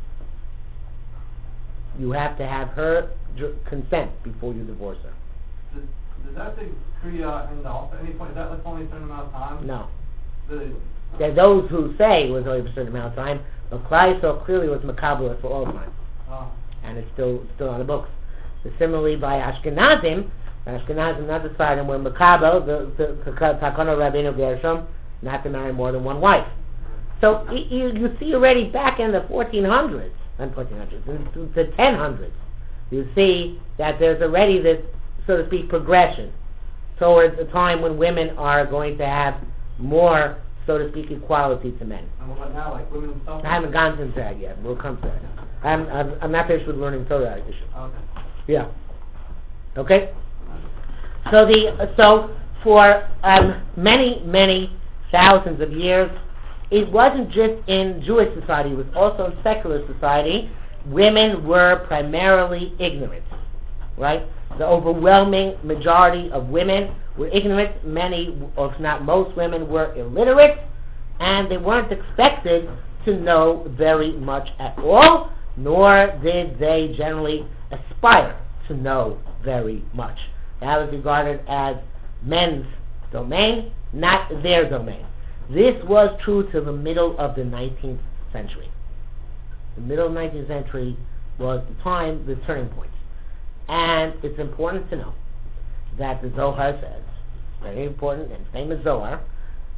Speaker 4: You have to have her dr- consent before you divorce her.
Speaker 3: Does, does that decree uh, end off at any point? Is that like only a certain amount of time?
Speaker 4: No.
Speaker 3: The,
Speaker 4: There are those who say it was only for a certain amount of time, but Klai so clearly was Makabala for all time.
Speaker 3: oh.
Speaker 4: And it's still still on the books. So similarly by Ashkenazim, Ashkenazim not deciding when Makabel, the the Takana Rabbeinu Gershom, not to marry more than one wife. So y- you you see already back in the fourteen hundreds, and fourteen hundreds, in the ten hundreds, you see that there's already this, so to speak, progression towards a time when women are going to have more, so to speak, equality to men.
Speaker 3: And what about now, like women self?
Speaker 4: I haven't gone into that yet. We'll come to that. I'm I'm, I'm not finished with learning Torah issue.
Speaker 3: Okay.
Speaker 4: Yeah. Okay. So the so for um, many many thousands of years, it wasn't just in Jewish society; it was also in secular society. Women were primarily ignorant, right? The overwhelming majority of women were ignorant. Many, or if not most, women were illiterate, and they weren't expected to know very much at all, nor did they generally aspire to know very much. That was regarded as men's domain, not their domain. This was true to the middle of the nineteenth century. The middle of the nineteenth century was the time, the turning point. And it's important to know that the Zohar says, very important and famous Zohar,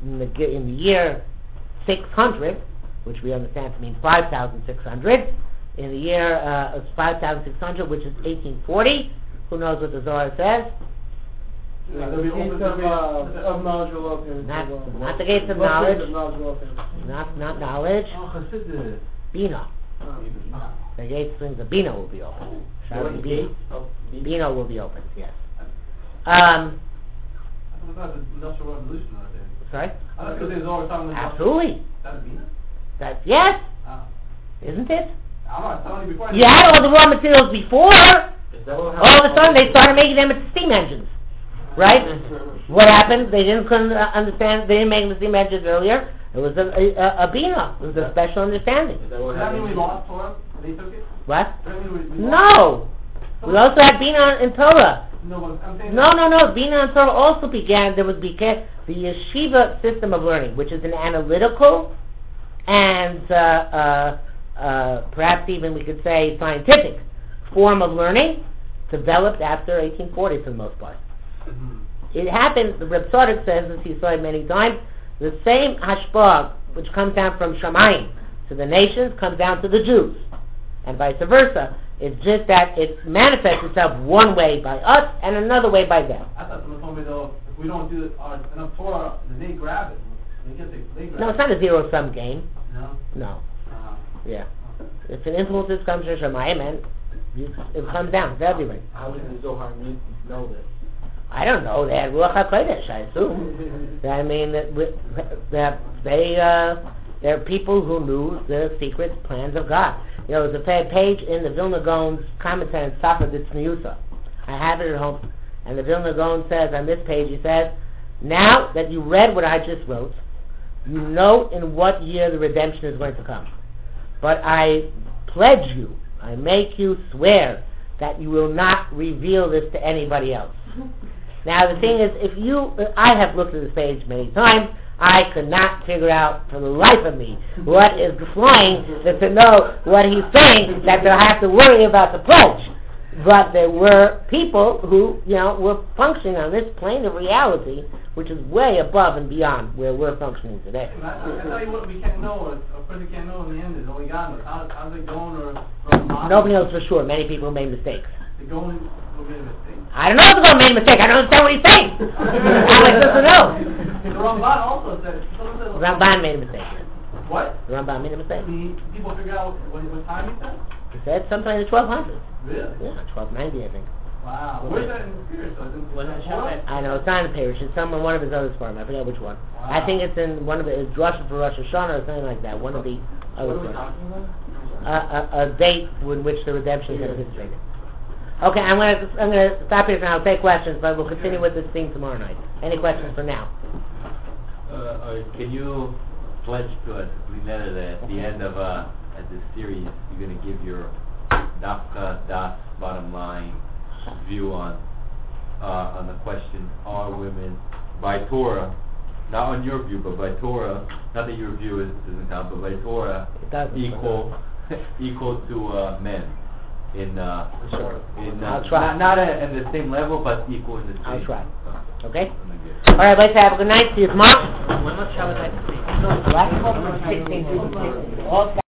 Speaker 4: in the, ge- in the year six hundred, which we understand to mean five thousand six hundred, in the year uh, five thousand six hundred, which is eighteen forty. Who knows what the Zohar says?
Speaker 5: Yeah, the gates of, uh, of knowledge will open.
Speaker 4: Not,
Speaker 5: Well,
Speaker 4: not the gates of
Speaker 5: what
Speaker 4: knowledge,
Speaker 5: gates of knowledge will open?
Speaker 4: not not knowledge,
Speaker 2: Oh, Chassidus.
Speaker 4: Bina.
Speaker 5: Um,
Speaker 4: The gates things of Bina will be open. Shall
Speaker 8: What
Speaker 4: we
Speaker 8: gate
Speaker 4: be?
Speaker 8: of being-
Speaker 4: Bina will be open. Yes. Um.
Speaker 3: I thought that was the Industrial Revolution right there.
Speaker 4: Sorry.
Speaker 3: I thought because they was always talking about...
Speaker 4: Absolutely.
Speaker 3: That's Bina?
Speaker 4: That's yes,
Speaker 3: Ah.
Speaker 4: isn't it?
Speaker 3: I don't know, I was telling you before... I
Speaker 4: You had all the raw materials before.
Speaker 8: Is that what
Speaker 4: All of a sudden, they started making them into steam engines, right? What happened? They didn't couldn't uh, understand. They didn't make the steam engines earlier. It was a, a, a bina. It was a special understanding.
Speaker 8: Is that what
Speaker 3: Does that mean we
Speaker 8: happened?
Speaker 3: lost Torah? They took it?
Speaker 4: What?
Speaker 3: Does that mean we, we lost?
Speaker 4: No. We also had bina in Torah.
Speaker 3: No, but I'm saying...
Speaker 4: No, no, no. Bina in Torah also began. There was beca- the yeshiva system of learning, which is an analytical and uh, uh, uh, perhaps even we could say scientific form of learning, developed after eighteen forty for the most part.
Speaker 3: Mhm.
Speaker 4: It happened, the Reb Tzadok says, as he said many times, the same hashpah which comes down from Shamayim to the nations comes down to the Jews, and vice versa. It's just that it manifests itself one way by us and another way by them.
Speaker 3: I thought someone told me though, if we don't do uh, enough Torah, then they grab it. They get the, they grab
Speaker 4: No,
Speaker 3: it.
Speaker 4: it's not a zero-sum game.
Speaker 3: No?
Speaker 4: No.
Speaker 3: Uh,
Speaker 4: Yeah. If it influences comes from Shamayim, and you- it comes down to everybody.
Speaker 8: How does the Zohar kn- know this?
Speaker 4: I don't know. They had Ruach HaKodesh, I assume. I mean, that we- that they uh, they're people who knew the secret plans of God. You know, there's a pa- page in the Vilna Gaon's commentary on Sefer Tzniusa. I have it at home, and the Vilna Gaon says on this page, he says, now that you read what I just wrote, you know in what year the redemption is going to come. But I pledge you, I make you swear that you will not reveal this to anybody else. Now the thing is, if you, I have looked at this page many times, I could not figure out for the life of me what is flying to, to know what he's saying, that they'll have to worry about the pledge. But there were people who, you know, were functioning on this plane of reality, which is way above and beyond where we're functioning today.
Speaker 3: I, I tell you what we can't know, or a person can't know in the end is only God knows. How, how's it going, or from the
Speaker 4: Nobody knows for sure. Many people made mistakes.
Speaker 3: They're going to make a mistake.
Speaker 4: I don't know if the guy made a mistake. I don't understand what he's saying. I'm like, supposed to know.
Speaker 3: The Ramban also said, someone said,
Speaker 4: Ramban made a mistake.
Speaker 3: what?
Speaker 4: The Ramban made a mistake.
Speaker 3: The people figure out what, what time he said?
Speaker 4: He said sometime in the twelve hundreds.
Speaker 3: Really?
Speaker 4: Yeah, twelve ninety, I think.
Speaker 3: Wow. Where's that in the spirit? So it's in
Speaker 6: Was it
Speaker 3: Torah?
Speaker 6: Shabbat?
Speaker 4: I know, it's not in the parish. It's somewhere, one of his other farm. I forget which one.
Speaker 3: Wow.
Speaker 4: I think it's in one of the, it's Rosh for Rosh Hashanah or something like that. One of the other
Speaker 8: What are we
Speaker 4: farms.
Speaker 8: talking about?
Speaker 4: A, a, a date in which the redemption is anticipated. Okay, I'm gonna I'm gonna stop here for now. I'll take questions, but we'll continue with this thing tomorrow night. Any questions for now?
Speaker 2: Uh, uh, can you pledge to us, Linetta, that at the end of uh, at this series, you're going to give your Dafka Das bottom line view on uh, on the question: are women by Torah, not on your view, but by Torah? Not that your view is, doesn't count, but by Torah,
Speaker 4: It doesn't.
Speaker 2: equal equal to uh, men in uh,
Speaker 4: Sure.
Speaker 2: in uh,
Speaker 4: I'll try.
Speaker 2: not not at, at the same level, but equal in the same.
Speaker 4: I'll try.
Speaker 2: Uh,
Speaker 4: Okay?
Speaker 2: I'm gonna get-
Speaker 4: All right, let's have a good night. See you tomorrow.
Speaker 6: When was Shabbat?
Speaker 4: What? sixteen. All